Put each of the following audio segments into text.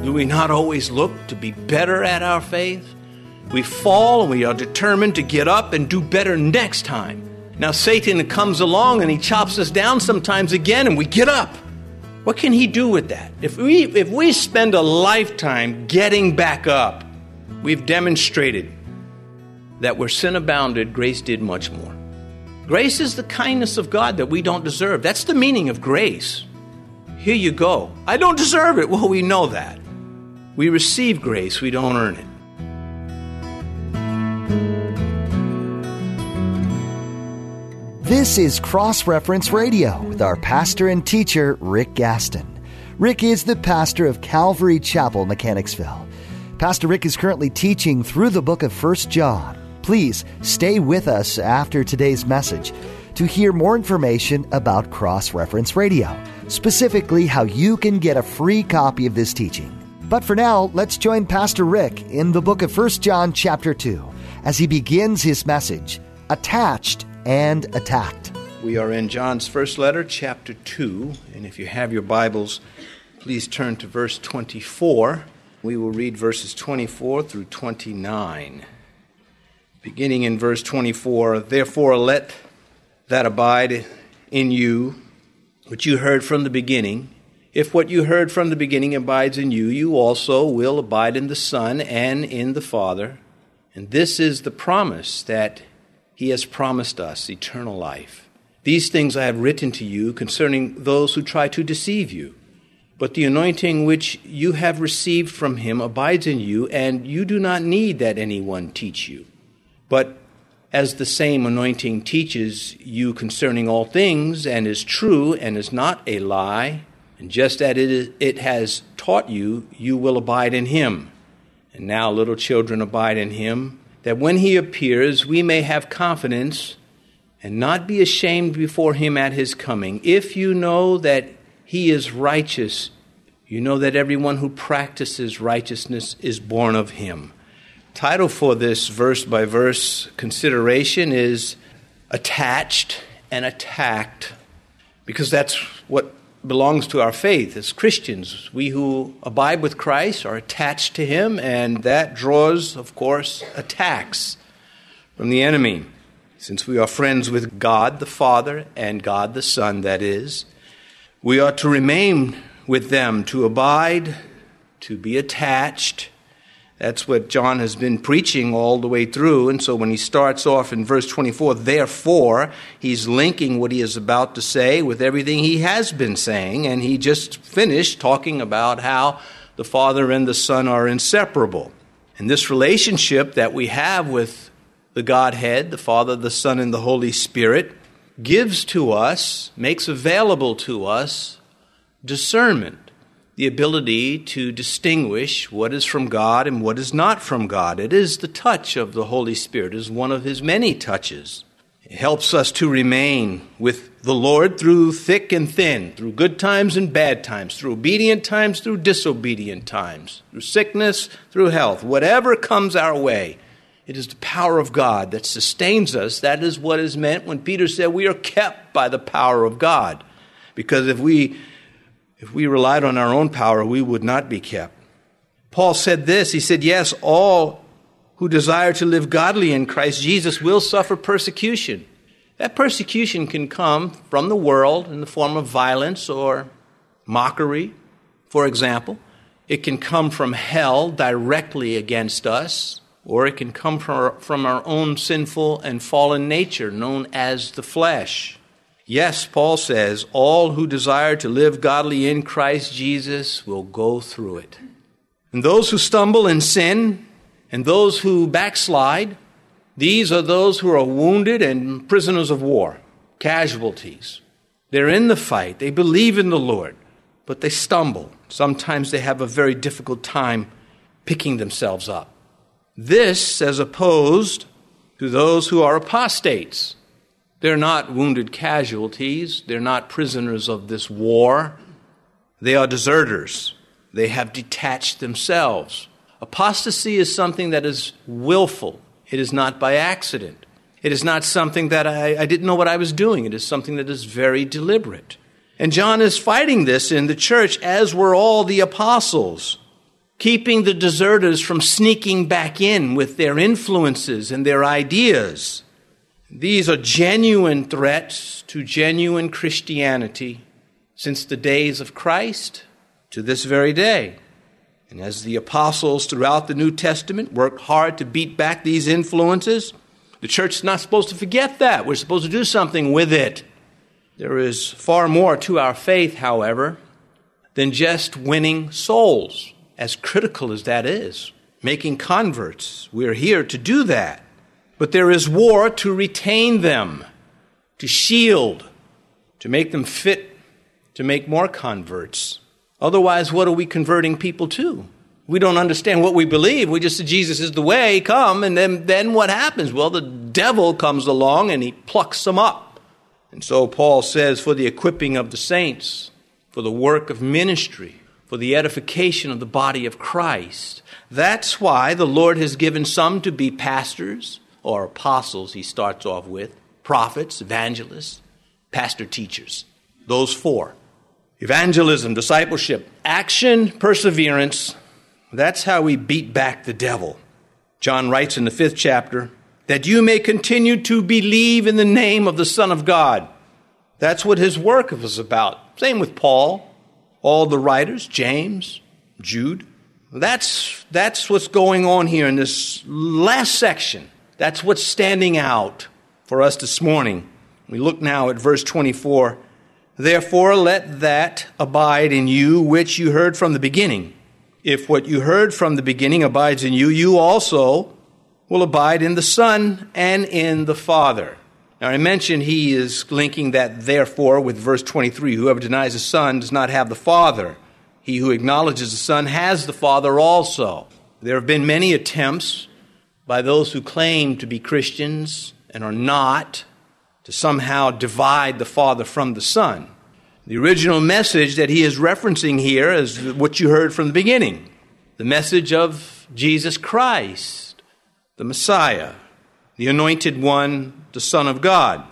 Do we not always look to be better at our faith? We fall and we are determined to get up and do better next time. Now Satan comes along and he chops us down sometimes again and we get up. What can he do with that? If we spend a lifetime getting back up, we've demonstrated that where sin abounded, grace did much more. Grace is the kindness of God that we don't deserve. That's the meaning of grace. Here you go. I don't deserve it. Well, we know that. We receive grace. We don't earn it. This is Cross Reference Radio with our pastor and teacher, Rick Gaston. Rick is the pastor of Calvary Chapel, Mechanicsville. Pastor Rick is currently teaching through the book of 1 John. Please stay with us after today's message to hear more information about Cross Reference Radio, specifically how you can get a free copy of this teaching. But for now, let's join Pastor Rick in the book of 1 John chapter 2 as he begins his message, Attached and Attacked. We are in John's first letter, chapter 2, and if you have your Bibles, please turn to verse 24. We will read verses 24 through 29. Beginning in verse 24, therefore let that abide in you, which you heard from the beginning. If what you heard from the beginning abides in you, you also will abide in the Son and in the Father. And this is the promise that He has promised us, eternal life. These things I have written to you concerning those who try to deceive you. But the anointing which you have received from Him abides in you, and you do not need that anyone teach you. But as the same anointing teaches you concerning all things, and is true, and is not a lie, and just as it has taught you, you will abide in Him. And now, little children, abide in Him, that when He appears, we may have confidence and not be ashamed before Him at His coming. If you know that He is righteous, you know that everyone who practices righteousness is born of Him. Title for this verse-by-verse consideration is Attached and Attacked, because that's what belongs to our faith as Christians. We who abide with Christ are attached to Him, and that draws, of course, attacks from the enemy. Since we are friends with God the Father and God the Son, that is, we ought to remain with them, to abide, to be attached. That's what John has been preaching all the way through. And so when he starts off in verse 24, therefore, he's linking what he is about to say with everything he has been saying. And he just finished talking about how the Father and the Son are inseparable. And this relationship that we have with the Godhead, the Father, the Son, and the Holy Spirit, gives to us, makes available to us, discernment. The ability to distinguish what is from God and what is not from God. It is the touch of the Holy Spirit. It is one of His many touches. It helps us to remain with the Lord through thick and thin, through good times and bad times, through obedient times, through disobedient times, through sickness, through health. Whatever comes our way, it is the power of God that sustains us. That is what is meant when Peter said we are kept by the power of God. Because if we relied on our own power, we would not be kept. Paul said this, he said, yes, all who desire to live godly in Christ Jesus will suffer persecution. That persecution can come from the world in the form of violence or mockery, for example. It can come from hell directly against us, or it can come from our own sinful and fallen nature, known as the flesh. Yes, Paul says, all who desire to live godly in Christ Jesus will go through it. And those who stumble and sin, and those who backslide, these are those who are wounded and prisoners of war, casualties. They're in the fight. They believe in the Lord, but they stumble. Sometimes they have a very difficult time picking themselves up. This as opposed to those who are apostates. They're not wounded casualties. They're not prisoners of this war. They are deserters. They have detached themselves. Apostasy is something that is willful. It is not by accident. It is not something that I didn't know what I was doing. It is something that is very deliberate. And John is fighting this in the church, as were all the apostles. keeping the deserters from sneaking back in with their influences and their ideas. These are genuine threats to genuine Christianity since the days of Christ to this very day. And as the apostles throughout the New Testament work hard to beat back these influences, the church is not supposed to forget that. We're supposed to do something with it. There is far more to our faith, however, than just winning souls, as critical as that is. Making converts, we're here to do that. But there is war to retain them, to shield, to make them fit, to make more converts. Otherwise, what are we converting people to? We don't understand what we believe. We just say Jesus is the way, come, and then what happens? Well, the devil comes along and he plucks them up. And so Paul says, for the equipping of the saints, for the work of ministry, for the edification of the body of Christ. That's why the Lord has given some to be pastors or apostles, he starts off with, prophets, evangelists, pastor teachers. Those four. Evangelism, discipleship, action, perseverance. That's how we beat back the devil. John writes in the 5th chapter, that you may continue to believe in the name of the Son of God. That's what his work was about. Same with Paul, all the writers, James, Jude. That's what's going on here in this last section. That's what's standing out for us this morning. We look now at verse 24. Therefore, let that abide in you which you heard from the beginning. If what you heard from the beginning abides in you, you also will abide in the Son and in the Father. Now, I mentioned he is linking that therefore with verse 23. Whoever denies the Son does not have the Father. He who acknowledges the Son has the Father also. There have been many attempts by those who claim to be Christians and are not to somehow divide the Father from the Son. The original message that he is referencing here is what you heard from the beginning. The message of Jesus Christ, the Messiah, the Anointed One, the Son of God,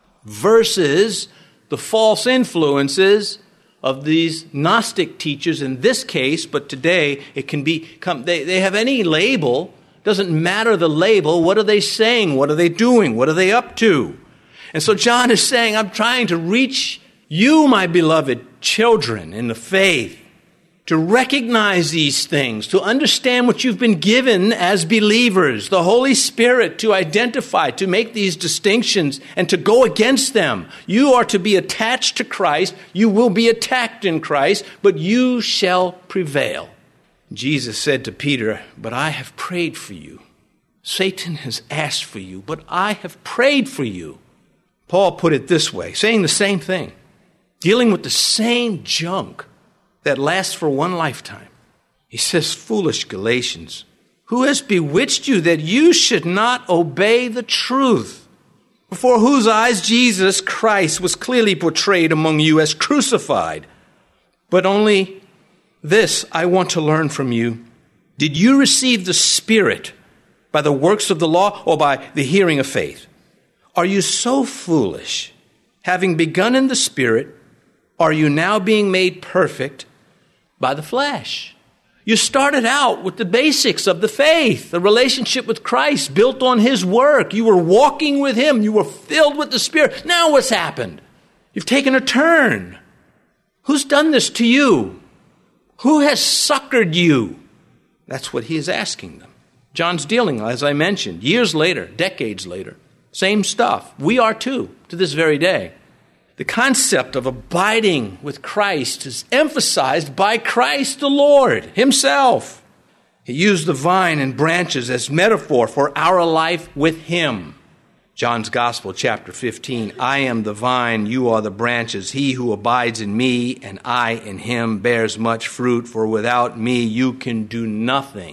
versus the false influences of these Gnostic teachers in this case, but today it can become, they have any label, doesn't matter the label, what are they saying, what are they doing, what are they up to? And so John is saying, I'm trying to reach you, my beloved children in the faith, to recognize these things, to understand what you've been given as believers, the Holy Spirit to identify, to make these distinctions and to go against them. You are to be attached to Christ. You will be attacked in Christ, but you shall prevail. Jesus said to Peter, but I have prayed for you. Satan has asked for you, but I have prayed for you. Paul put it this way, saying the same thing, dealing with the same junk that lasts for one lifetime. He says, foolish Galatians, who has bewitched you that you should not obey the truth, before whose eyes Jesus Christ was clearly portrayed among you as crucified? But only this I want to learn from you. Did you receive the Spirit by the works of the law or by the hearing of faith? Are you so foolish? Having begun in the Spirit, are you now being made perfect by the flesh? You started out with the basics of the faith, the relationship with Christ built on his work. You were walking with him. You were filled with the Spirit. Now what's happened? You've taken a turn. Who's done this to you? Who has succored you? That's what he is asking them. John's dealing, as I mentioned, years later, decades later. Same stuff. We are too, to this very day. The concept of abiding with Christ is emphasized by Christ the Lord himself. He used the vine and branches as metaphor for our life with him. John's Gospel, chapter 15, I am the vine, you are the branches. He who abides in me and I in him bears much fruit, for without me you can do nothing.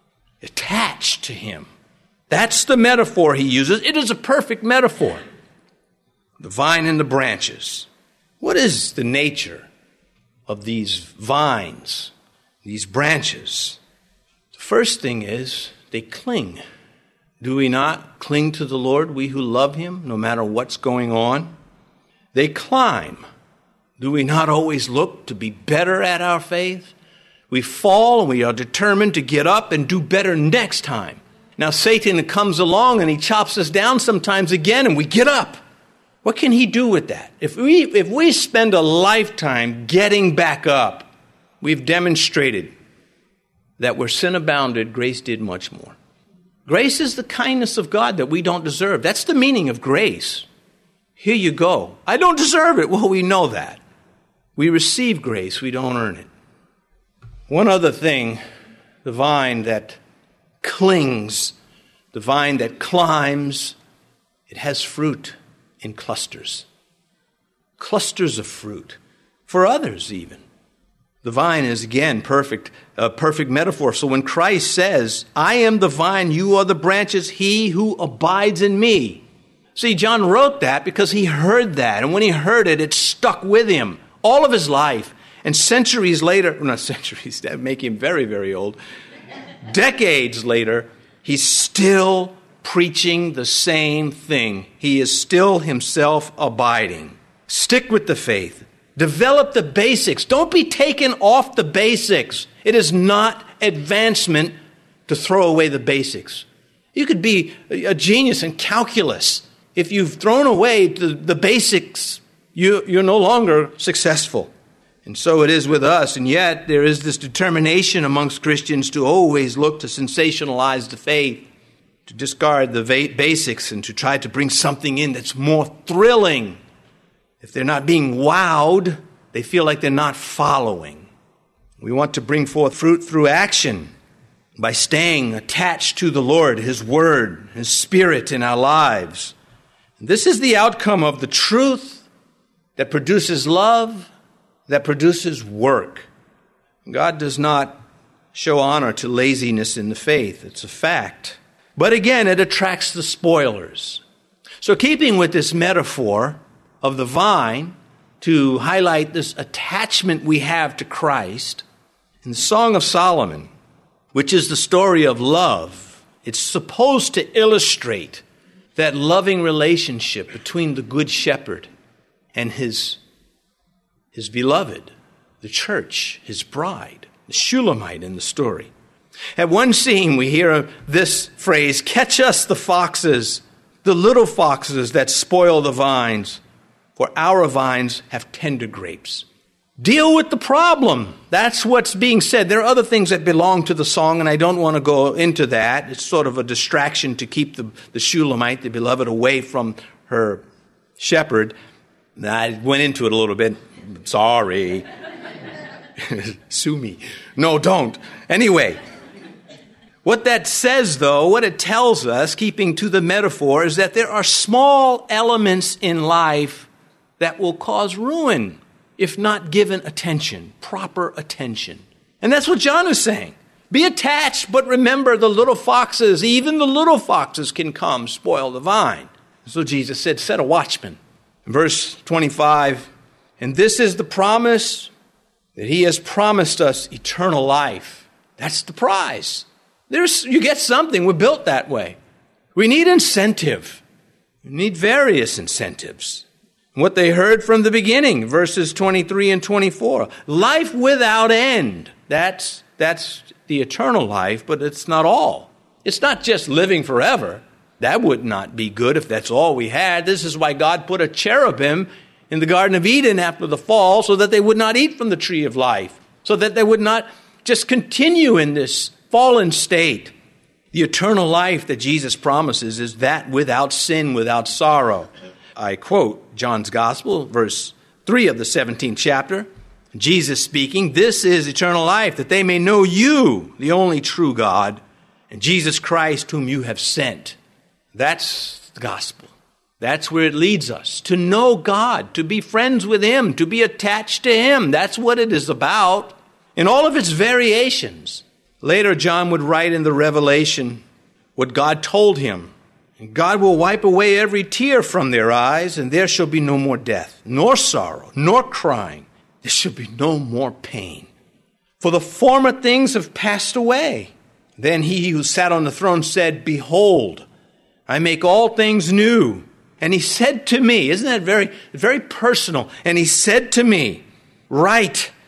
Attached to him. That's the metaphor he uses. It is a perfect metaphor. The vine and the branches. What is the nature of these vines, these branches? The first thing is they cling. Do we not cling to the Lord, we who love him, no matter what's going on? They climb. Do we not always look to be better at our faith? We fall and we are determined to get up and do better next time. Now Satan comes along and he chops us down sometimes again and we get up. What can he do with that? If we spend a lifetime getting back up, we've demonstrated that where sin abounded, grace did much more. Grace is the kindness of God that we don't deserve. That's the meaning of grace. Here you go. I don't deserve it. Well, we know that. We receive grace. We don't earn it. One other thing, the vine that clings, the vine that climbs, it has fruit in clusters. Clusters of fruit. For others even. The vine is, again, a perfect metaphor. So when Christ says, I am the vine, you are the branches, he who abides in me. See, John wrote that because he heard that. And when he heard it, it stuck with him all of his life. And centuries later, not centuries, that make him very, very old. Decades later, he's still preaching the same thing. He is still himself abiding. Stick with the faith. Develop the basics. Don't be taken off the basics. It is not advancement to throw away the basics. You could be a genius in calculus. If you've thrown away the basics, you're no longer successful. And so it is with us. And yet there is this determination amongst Christians to always look to sensationalize the faith, to discard the basics and to try to bring something in that's more thrilling. If they're not being wowed, they feel like they're not following. We want to bring forth fruit through action by staying attached to the Lord, His Word, His Spirit in our lives. And this is the outcome of the truth that produces love, that produces work. God does not show honor to laziness in the faith. It's a fact. But again, it attracts the spoilers. So keeping with this metaphor of the vine, to highlight this attachment we have to Christ, in the Song of Solomon, which is the story of love, it's supposed to illustrate that loving relationship between the good shepherd and his beloved, the church, his bride, the Shulamite in the story. At one scene, we hear this phrase, catch us the foxes, the little foxes that spoil the vines, for our vines have tender grapes. Deal with the problem. That's what's being said. There are other things that belong to the song, and I don't want to go into that. It's sort of a distraction to keep the Shulamite, the beloved, away from her shepherd. I went into it a little bit. Sorry. Sue me. No, don't. Anyway, what that says, though, what it tells us, keeping to the metaphor, is that there are small elements in life that will cause ruin if not given attention, proper attention. And that's what John is saying. Be attached, but remember the little foxes, even the little foxes can come spoil the vine. So Jesus said, set a watchman. Verse 25, and this is the promise that he has promised us eternal life. That's the prize. You get something. We're built that way. We need incentive. We need various incentives. What they heard from the beginning, verses 23 and 24. Life without end. That's the eternal life, but it's not all. It's not just living forever. That would not be good if that's all we had. This is why God put a cherubim in the Garden of Eden after the fall, so that they would not eat from the tree of life, so that they would not just continue in this fallen state. The eternal life that Jesus promises is that without sin, without sorrow. I quote John's Gospel, verse 3 of the 17th chapter. Jesus speaking, this is eternal life, that they may know you, the only true God, and Jesus Christ whom you have sent. That's the gospel. That's where it leads us, to know God, to be friends with Him, to be attached to Him. That's what it is about in all of its variations. Later, John would write in the Revelation what God told him. And God will wipe away every tear from their eyes, and there shall be no more death, nor sorrow, nor crying. There shall be no more pain. For the former things have passed away. Then he who sat on the throne said, behold, I make all things new. And he said to me, isn't that very, very personal? And he said to me, write,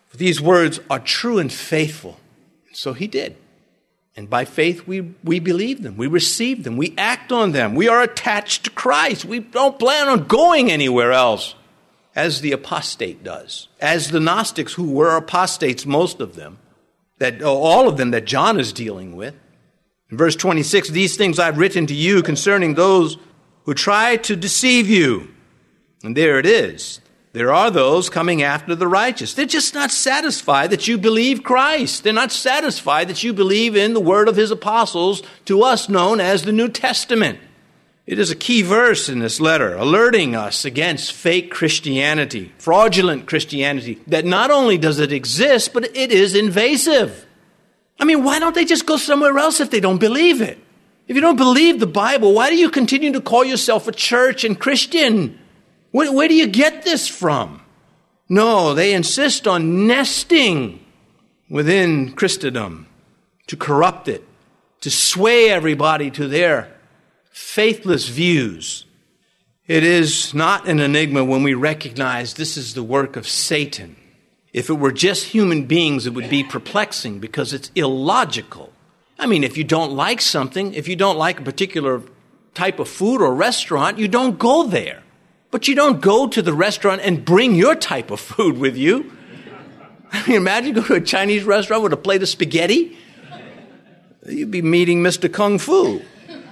For these words are true and faithful. So he did. And by faith, we believe them. We receive them. We act on them. We are attached to Christ. We don't plan on going anywhere else, as the apostate does. As the Gnostics, who were apostates, most of them, all of them that John is dealing with. In verse 26, these things I've written to you concerning those who try to deceive you. And there it is. There are those coming after the righteous. They're just not satisfied that you believe Christ. They're not satisfied that you believe in the word of his apostles, to us known as the New Testament. It is a key verse in this letter, alerting us against fake Christianity, fraudulent Christianity, that not only does it exist, but it is invasive. I mean, why don't they just go somewhere else if they don't believe it? If you don't believe the Bible, why do you continue to call yourself a church and Christian? Where do you get this from? No, they insist on nesting within Christendom to corrupt it, to sway everybody to their faithless views. It is not an enigma when we recognize this is the work of Satan. If it were just human beings, it would be perplexing because it's illogical. I mean, if you don't like something, if you don't like a particular type of food or restaurant, you don't go there. But you don't go to the restaurant and bring your type of food with you. I mean, imagine going to a Chinese restaurant with a plate of spaghetti. You'd be meeting Mr. Kung Fu.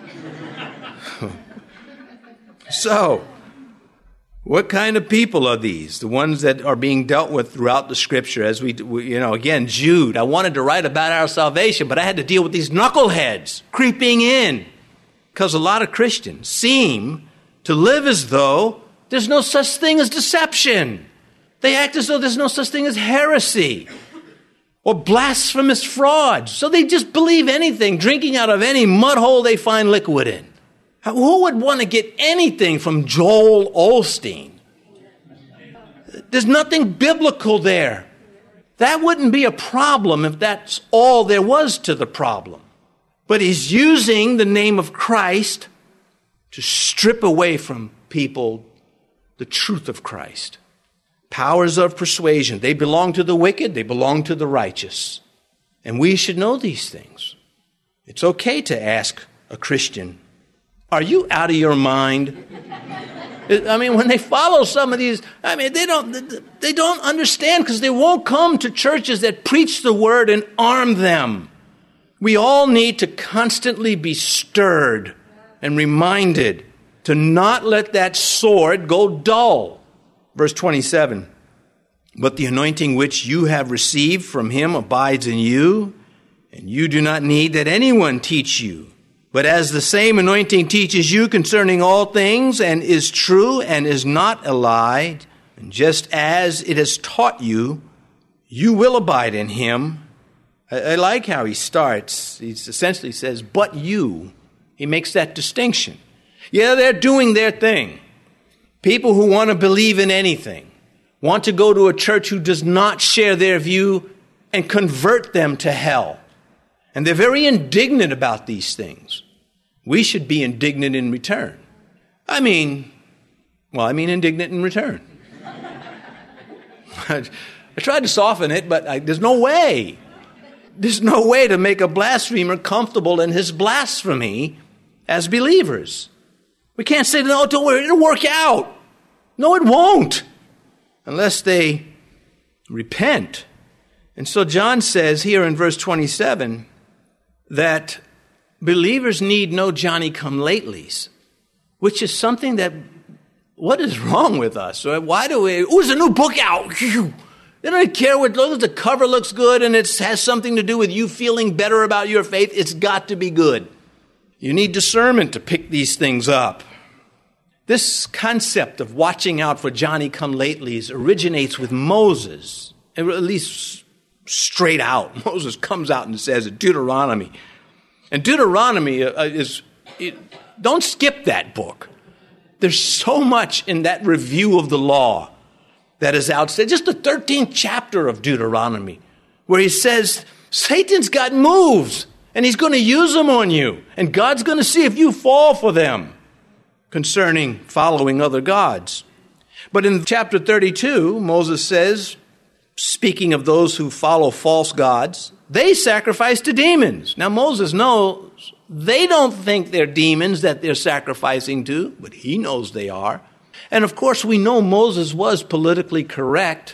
So, what kind of people are these? The ones that are being dealt with throughout the Scripture, as again, Jude. I wanted to write about our salvation, but I had to deal with these knuckleheads creeping in. Because a lot of Christians seem to live as though there's no such thing as deception. They act as though there's no such thing as heresy or blasphemous fraud. So they just believe anything, drinking out of any mud hole they find liquid in. Who would want to get anything from Joel Osteen? There's nothing biblical there. That wouldn't be a problem if that's all there was to the problem. But he's using the name of Christ to strip away from people the truth of Christ. Powers of persuasion. They belong to the wicked. They belong to the righteous. And we should know these things. It's okay to ask a Christian, are you out of your mind? I mean, when they follow some of these, I mean, they don't understand because they won't come to churches that preach the word and arm them. We all need to constantly be stirred and reminded to not let that sword go dull. Verse 27, but the anointing which you have received from him abides in you, and you do not need that anyone teach you. But as the same anointing teaches you concerning all things, and is true and is not a lie, and just as it has taught you, you will abide in him. I like how he starts. He essentially says, but you. He makes that distinction. Yeah, they're doing their thing. People who want to believe in anything, want to go to a church who does not share their view and convert them to hell. And they're very indignant about these things. We should be indignant in return. I mean indignant in return. I tried to soften it, but there's no way. There's no way to make a blasphemer comfortable in his blasphemy as believers. We can't say, no, don't worry, it'll work out. No, it won't. Unless they repent. And so John says here in verse 27 that believers need no Johnny-come-latelys, which is something that, what is wrong with us? Why do we, there's a new book out. They don't care what, the cover looks good and it has something to do with you feeling better about your faith. It's got to be good. You need discernment to pick these things up. This concept of watching out for Johnny-come-latelys originates with Moses, at least straight out. Moses comes out and says it, Deuteronomy. And Deuteronomy don't skip that book. There's so much in that review of the law that is outstanding. Just the 13th chapter of Deuteronomy, where he says, Satan's got moves, and he's going to use them on you, and God's going to see if you fall for them concerning following other gods. But in chapter 32, Moses says, speaking of those who follow false gods, they sacrifice to demons. Now Moses knows they don't think they're demons that they're sacrificing to, but he knows they are. And of course we know Moses was politically correct.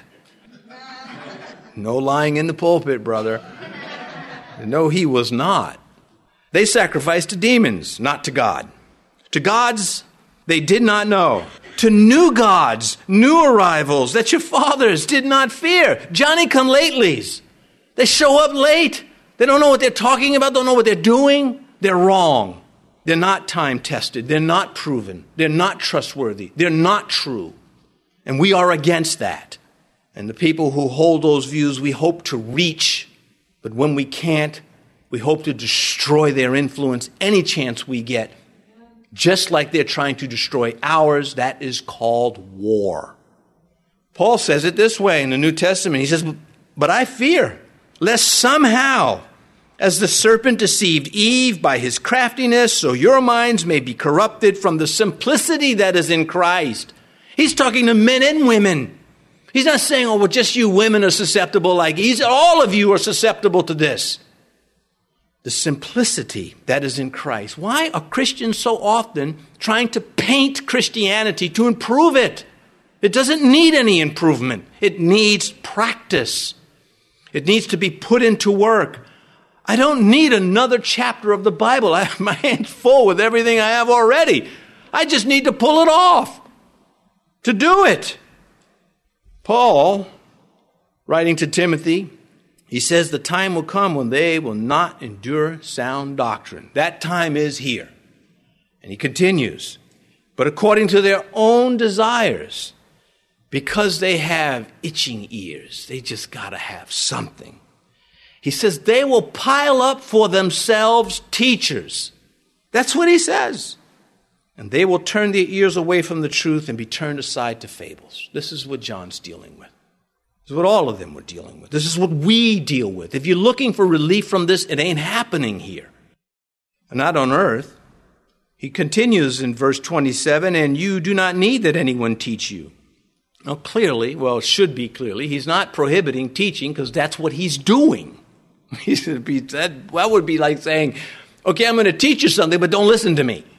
No lying in the pulpit, brother. No, he was not. They sacrificed to demons, not to God. To gods they did not know. To new gods, new arrivals that your fathers did not fear. Johnny-come-latelys. They show up late. They don't know what they're talking about, don't know what they're doing. They're wrong. They're not time-tested. They're not proven. They're not trustworthy. They're not true. And we are against that. And the people who hold those views, we hope to reach. But when we can't, we hope to destroy their influence any chance we get. Just like they're trying to destroy ours, that is called war. Paul says it this way in the New Testament. He says, but I fear, lest somehow, as the serpent deceived Eve by his craftiness, so your minds may be corrupted from the simplicity that is in Christ. He's talking to men and women. He's not saying, oh, well, just you women are susceptible like all of you are susceptible to this. The simplicity that is in Christ. Why are Christians so often trying to paint Christianity to improve it? It doesn't need any improvement. It needs practice. It needs to be put into work. I don't need another chapter of the Bible. I have my hands full with everything I have already. I just need to pull it off to do it. Paul, writing to Timothy, he says the time will come when they will not endure sound doctrine. That time is here. And he continues, but according to their own desires, because they have itching ears, they just got to have something. He says they will pile up for themselves teachers. That's what he says. And they will turn their ears away from the truth and be turned aside to fables. This is what John's dealing with. This is what all of them were dealing with. This is what we deal with. If you're looking for relief from this, it ain't happening here. Not on earth. He continues in verse 27, and you do not need that anyone teach you. Now clearly, well, it should be clearly, he's not prohibiting teaching because that's what he's doing. That would be like saying, okay, I'm going to teach you something, but don't listen to me.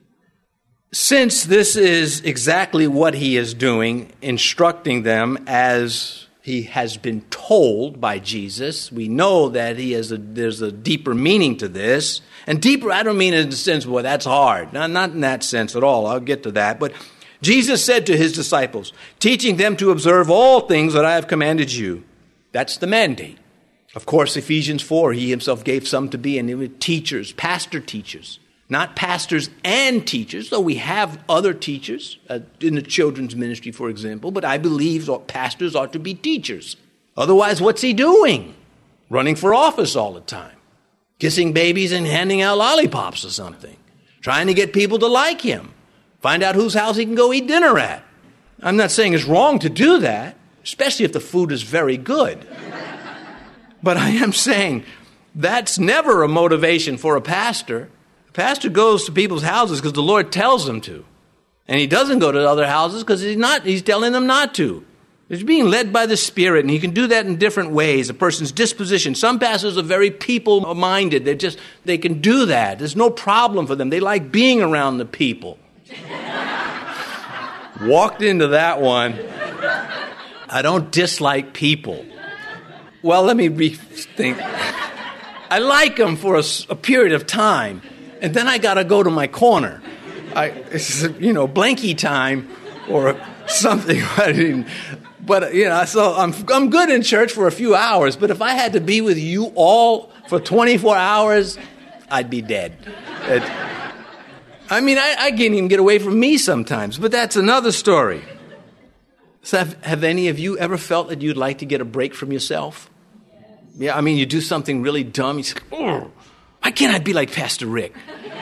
Since this is exactly what he is doing, instructing them as he has been told by Jesus, we know that there's a deeper meaning to this. And deeper, I don't mean in the sense, well, that's hard. No, not in that sense at all. I'll get to that. But Jesus said to his disciples, teaching them to observe all things that I have commanded you. That's the mandate. Of course, Ephesians 4, he himself gave some to be, and they were teachers, pastor teachers. Not pastors and teachers, though we have other teachers in the children's ministry, for example, but I believe pastors ought to be teachers. Otherwise, what's he doing? Running for office all the time, kissing babies and handing out lollipops or something, trying to get people to like him, find out whose house he can go eat dinner at. I'm not saying it's wrong to do that, especially if the food is very good. But I am saying that's never a motivation for a pastor. A pastor goes to people's houses because the Lord tells him to. And he doesn't go to other houses because he's telling them not to. He's being led by the Spirit, and he can do that in different ways. A person's disposition. Some pastors are very people-minded. They can do that. There's no problem for them. They like being around the people. Walked into that one. I don't dislike people. Well, let me rethink. I like them for a period of time, and then I got to go to my corner. It's blankie time or something. So I'm good in church for a few hours, but if I had to be with you all for 24 hours, I'd be dead. I can't even get away from me sometimes, but that's another story. So have any of you ever felt that you'd like to get a break from yourself? Yeah, you do something really dumb. You say, oh, why can't I be like Pastor Rick?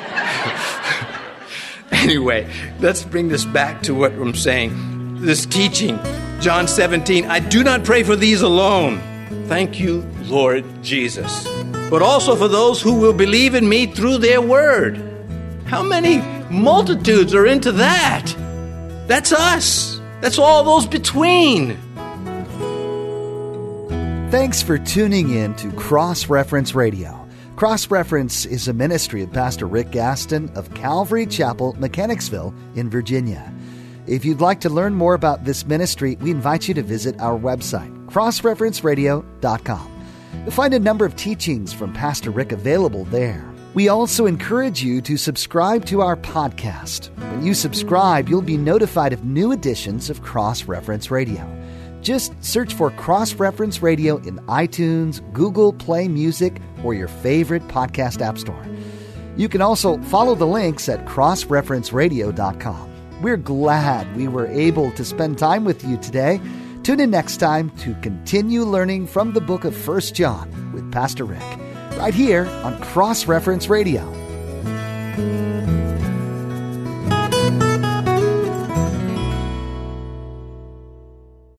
Anyway, let's bring this back to what I'm saying. This teaching, John 17, I do not pray for these alone. Thank you, Lord Jesus. But also for those who will believe in me through their word. How many multitudes are into that? That's us. That's all those between. Thanks for tuning in to Cross Reference Radio. Cross Reference is a ministry of Pastor Rick Gaston of Calvary Chapel, Mechanicsville in Virginia. If you'd like to learn more about this ministry, we invite you to visit our website, crossreferenceradio.com. You'll find a number of teachings from Pastor Rick available there. We also encourage you to subscribe to our podcast. When you subscribe, you'll be notified of new editions of Cross Reference Radio. Just search for Cross Reference Radio in iTunes, Google Play Music, or your favorite podcast app store. You can also follow the links at crossreferenceradio.com. We're glad we were able to spend time with you today. Tune in next time to continue learning from the book of 1 John with Pastor Rick, right here on Cross Reference Radio.